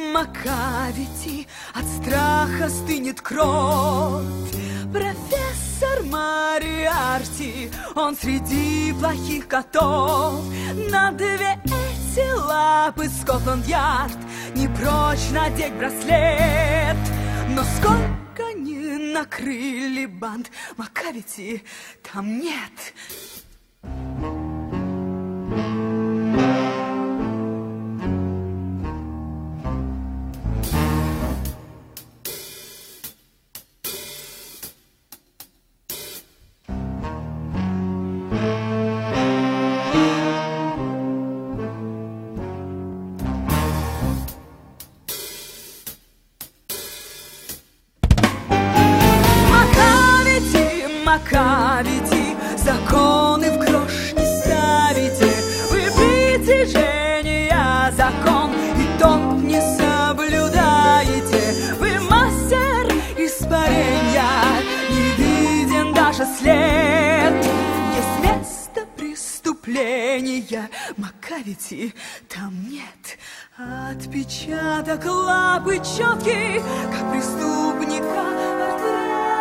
Макавити, от страха стынет кровь. Профессор Мариарти, он среди плохих котов. На две эти лапы Скотланд-Ярд не прочь надеть браслет. Но сколько ни накрыли банд, Макавити там нет. Макавити, законы в грош не ставите. Вы притяжения закон и тот не соблюдаете. Вы мастер испарения, не виден даже след. Есть место преступления, Макавити там нет. Отпечаток лапы четкий, как преступника портрет.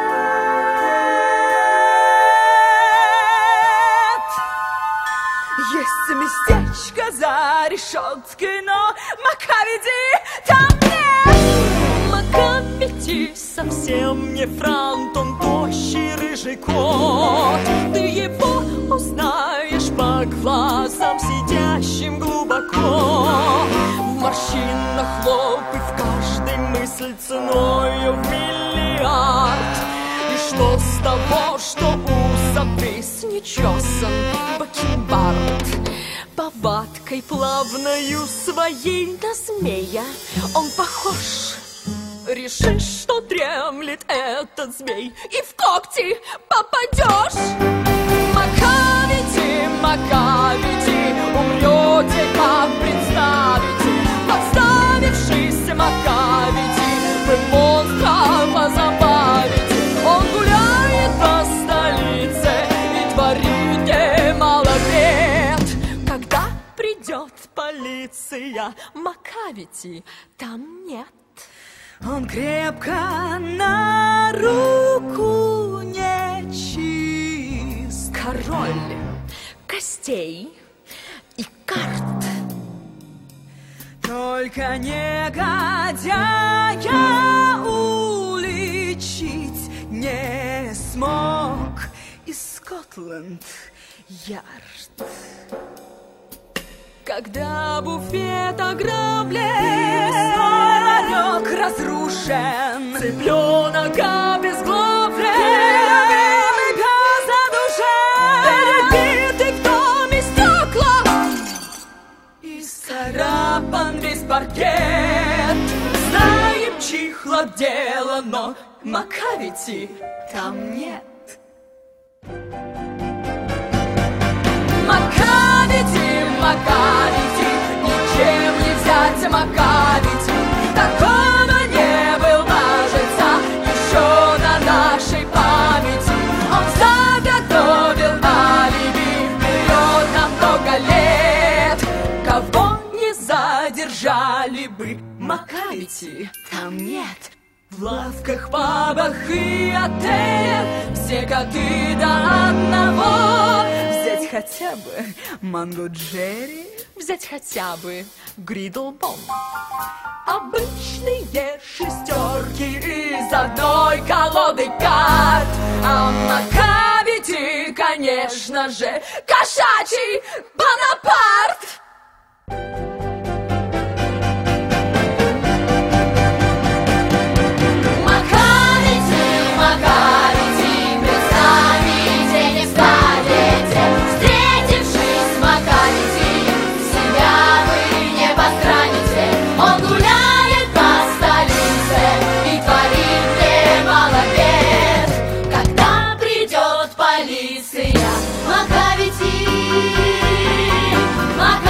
Есть местечко за решеткой, но Макавити там нет. Макавити совсем не франт, он тощий рыжий кот. Ты его узнаешь по глазам, сидящим глубоко. В морщинах лоб и в каждой мысль ценою в миллиард. И что с того, что ус обвис нечесан бакенбард? Повадкой плавною своей на змея он похож. Решишь, что дремлет этот змей, и в когти попадешь. Макавити, Макавити, умрете, как представите. Подставившись Макавити, вы монстра позабавите. Он гуляет по столице и творит немало бед. Когда придет полиция, Макавити там нет. Он крепко на руку не чист. Король костей и карт. Только негодяя уличить не смог и Скотланд-Ярд. Когда буфет ограблен, ларек разрушен, цыпленок обезглавлен, газ задушен, перебитый в доме стекла, исцарапан весь паркет. Знаем, чихло дело, но Макавити там нет. Макавити, Макавити, ничем не взять Макавити. Такого не было, жильца, еще на нашей памяти. Он заготовил алиби вперед на много лет. Кого не задержали бы, Макавити там нет. В лавках, пабах и отелях все коты до одного. Взять хотя бы Манго Джерри, Взять хотя бы Гридлбом. обычные шестерки из одной колоды карт. А Макавити, конечно же, кошачий Бонапарт. Макавити,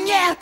нет.